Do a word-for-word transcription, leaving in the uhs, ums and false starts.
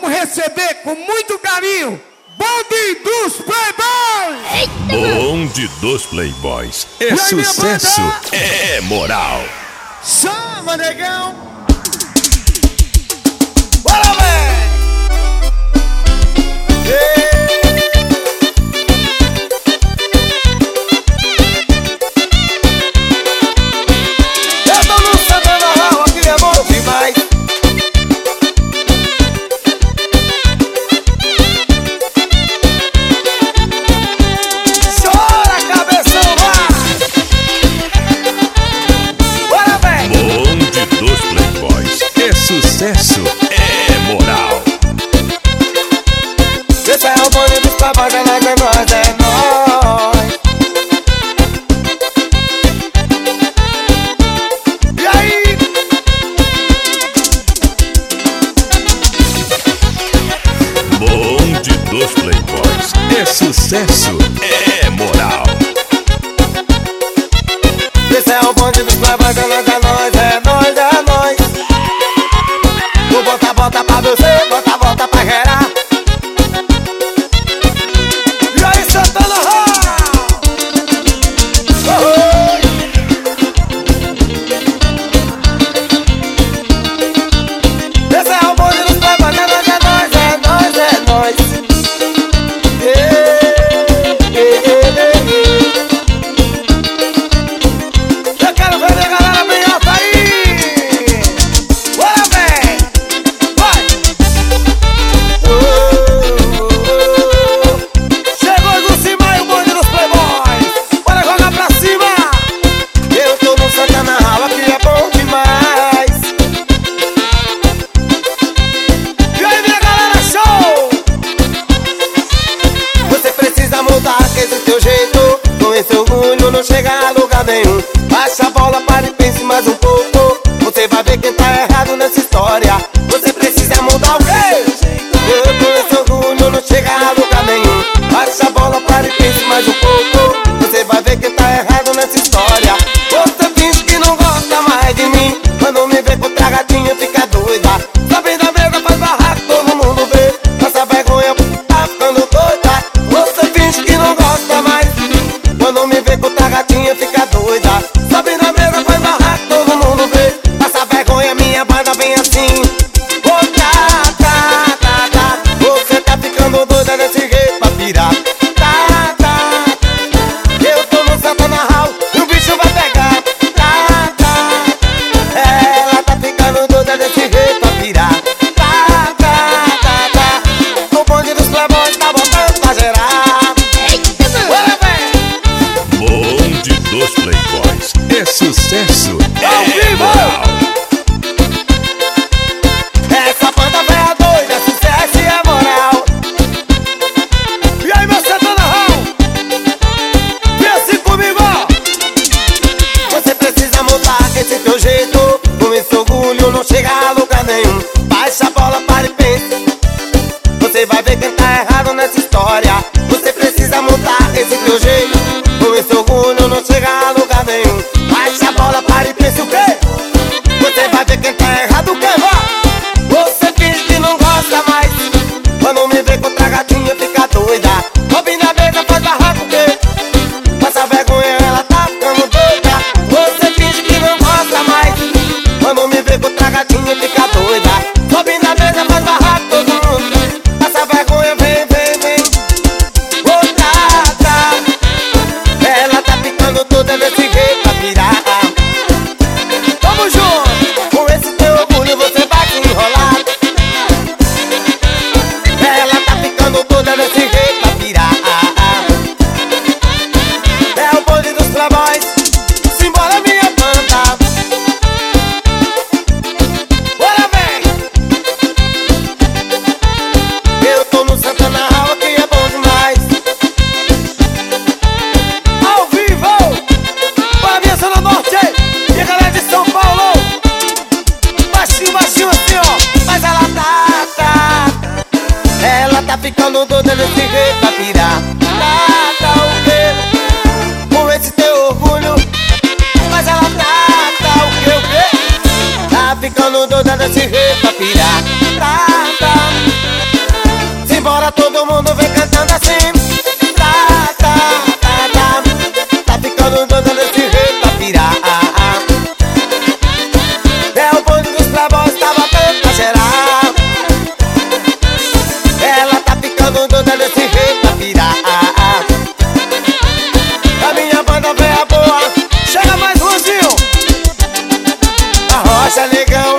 receber com muito carinho Bonde dos Playboys! Bonde dos Playboys é sucesso, é moral. Chama, negão! Bora, véi! Eu tô no Santana Hall, aqui é bom demais. Chora, cabeção, vai! Bora, véi! Bonde dos Playboys é sucesso, é moral. Esse é o bonde dos playboys, é nós, é nós, é nós. E aí? Bonde dos Playboys é sucesso, é moral. Esse é o bonde dos playboys, é nós, é nós, é nós, é nós. Vou botar, bota pra você, bota, bota pra gerar. E aí, Santana Hall? Oh, esse é o bonde dos playboys, é nós, é nós, é nós, é nós. Yeah, yeah, yeah, yeah. Eu quero ver a galera bem alta aí. Bora, véi! Vai! Oh, oh, oh. Chegou do cima e o bonde dos playboys. Bora jogar pra cima. Eu tô no Santana Hall, aqui é bom demais. E aí, minha galera, show! Você precisa mudar esse teu jeito. Com esse orgulho não chega a lugar nenhum. Baixa a bola, para e pense mais um pouco. Você vai ver quem tá errado nessa história. Você precisa mudar o quê? Eu com esse orgulho não chega a lugar nenhum. Baixa a bola, para e pense mais um pouco. Você vai ver quem tá errado nessa história. Você finge que não gosta mais de mim. Quando me vê com tragadinha fica doida. Sobe na mesa, faz barraco, todo mundo vê. Passa vergonha, tá ficando doida. Você finge que não gosta mais. Quando me vê com tragadinha fica doida. Sobe na mesa, faz barraco, todo mundo vê. Passa vergonha, minha banda vem assim. Oh, tá, tá, tá, tá. Você tá ficando doida desse jeito pra pirar. Tá, tá, eu tô no Santana Hall e o bicho vai pegar. Tá, tá, ela tá ficando doida desse jeito pra pirar. Tá, tá, tá, tá. O bonde dos playboys tá voltando pra gerar. Bora, véi! Bonde dos Playboys é sucesso, Ao é vivo! moral. Essa banda véia doida, é sucesso e é moral. E aí, meu Santana Hall? Vem assim comigo, ó. Você precisa mudar esse teu jeito. Com esse orgulho não chega a lugar nenhum. Baixa a bola, para e pense. Você vai ver quem tá errado nessa história. Você precisa mudar esse teu jeito. Com esse orgulho não chega a lugar nenhum. Baixa a bola, para e pense o quê? Você vai ver quem tá errado, o quê? Vá! Você finge que não gosta mais. Quando me vê com tragadinha fica doida. Sobe na mesa, faz barraco, o quê? Passa vergonha, ela tá ficando doida. Você finge que não gosta mais. Quando me vê com tragadinha fica doida. Sobe na mesa, faz barraco, todo mundo. Passa vergonha, vem, vem, vem. Oh, tá, tá. Ela tá ficando toda desse jeito pra pirar. Tamo junto. Com esse teu orgulho você vai se enrolar. Ela tá ficando toda desse jeito pra pirar. É o bonde dos playboys. Simbora, minha banda. Bora, véi! Eu tô no Santana Hall, aqui é bom demais. Ao vivo! Para minha Zona Norte e a galera de São Paulo. Baixinho, baixinho assim, ó. Mas ela tá, tá, tá. Ela tá ficando doida desse jeito pra pirar. Tá, tá o quê? Com esse teu orgulho. Mas ela tá, tá o quê, o quê? Tá ficando doida desse jeito pra pirar. Tá, tá. Relaxa, negão.